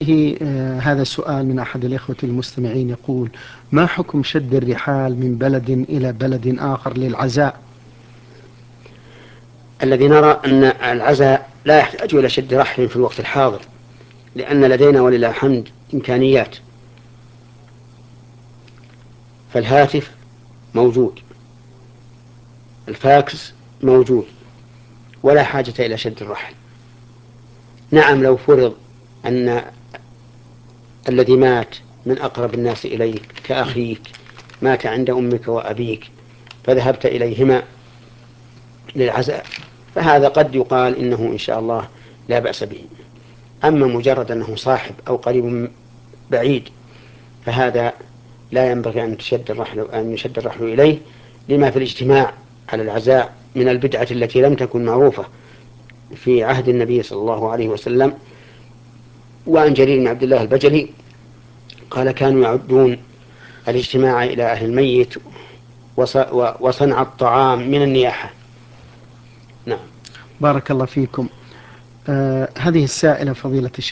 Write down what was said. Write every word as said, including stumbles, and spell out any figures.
هي آه، هذا السؤال من أحد الإخوة المستمعين يقول: ما حكم شد الرحال من بلد إلى بلد آخر للعزاء؟ الذي نرى أن العزاء لا يحتاج إلى شد رحل في الوقت الحاضر، لأن لدينا ولله الحمد إمكانيات، فالهاتف موجود، الفاكس موجود، ولا حاجة إلى شد الرحل. نعم، لو فرض أن الذي مات من أقرب الناس إليك كأخيك مات عند أمك وأبيك فذهبت إليهما للعزاء، فهذا قد يقال إنه إن شاء الله لا بأس به. أما مجرد أنه صاحب أو قريب بعيد فهذا لا ينبغي أن تشد الرحل أن يشد الرحل إليه، لما في الاجتماع على العزاء من البدعة التي لم تكن معروفة في عهد النبي صلى الله عليه وسلم. وعن جرير بن عبد الله البجلي قال: كانوا يعدون الاجتماع إلى أهل الميت وصنع الطعام من النياحة. نعم. بارك الله فيكم. آه هذه السائلة فضيلة الشيخ